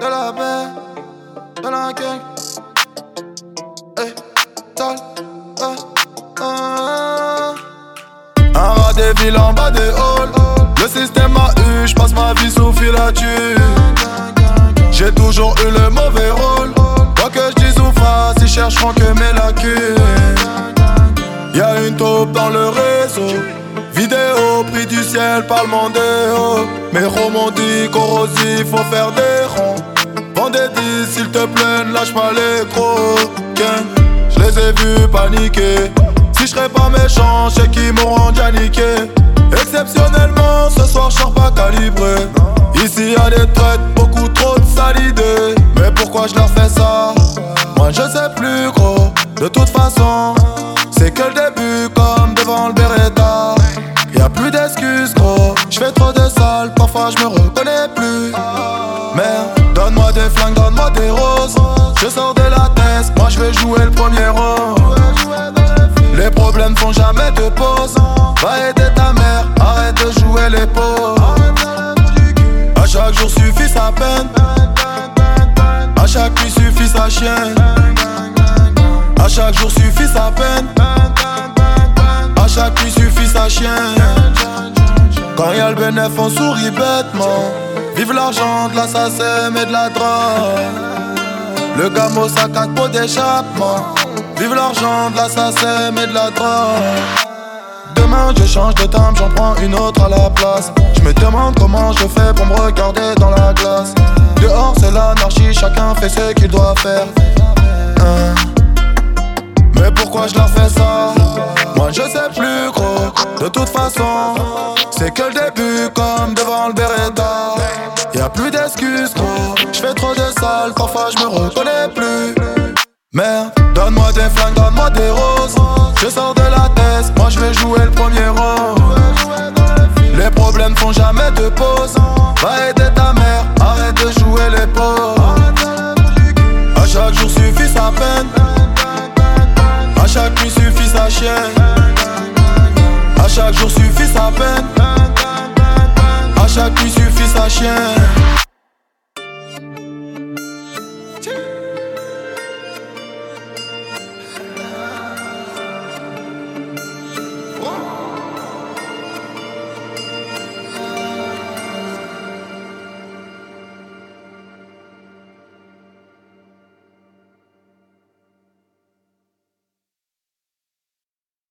de la baie, de la gang. Hey, tal, Un rat des villes en bas des halls. Le système a eu, j'passe ma vie sous filature. J'ai toujours eu le mauvais rôle. Quoi que j'dise ou fasse, ils chercheront que mes lacunes. Y'a une taupe dans le réseau. Vidéo pris du ciel par le mondéo. Mes romans dit corrosif, faut faire des ronds. Vends des 10 s'il te plaît, ne lâche pas les gros. Je les ai vus paniquer. Si je serais pas méchant, je sais qu'ils m'auront déjà niqué. Exceptionnellement, ce soir je sors pas calibré. Ici y'a des traites, beaucoup trop de sales idées. Mais pourquoi je leur fais ça? Moi je sais plus gros. De toute façon, c'est que le début comme devant le Beretta. Y'a plus d'excuses gros. J'fais trop de sales, parfois je me reconnais plus. Merde, donne-moi des flingues, donne-moi des roses. Je sors de la tête, moi je vais jouer le premier rôle. Les problèmes font jamais de pause. Va aider ta mère, arrête de jouer les pauvres. À chaque jour suffit sa peine. À chaque nuit suffit sa chienne. À chaque jour suffit sa peine. À chaque nuit suffit sa chienne. Quand y'a le bénéf on sourit bêtement. Vive l'argent, de l'assassin et de la drogue. Le gamo sac à pot d'échappement. Vive l'argent, de l'assassin et de la drogue. Demain je change de timbre, j'en prends une autre à la place. Je me demande comment je fais pour me regarder dans la glace. Dehors c'est l'anarchie, chacun fait ce qu'il doit faire. Mais pourquoi je leur fais ça? Moi je sais plus gros. De toute façon, c'est que le début comme devant le Beretta. Y'a plus d'excuses gros. J'fais trop de sales, parfois je me reconnais plus. Merde, donne-moi des flingues, donne-moi des roses. Je sors de la tête, moi je vais jouer le premier rôle. Les problèmes font jamais de pause. Va aider ta mère, arrête de jouer les pauvres. À chaque jour suffit sa peine. À chaque nuit suffit sa chienne. À chaque jour suffit sa peine. À chaque nuit suffit sa chienne.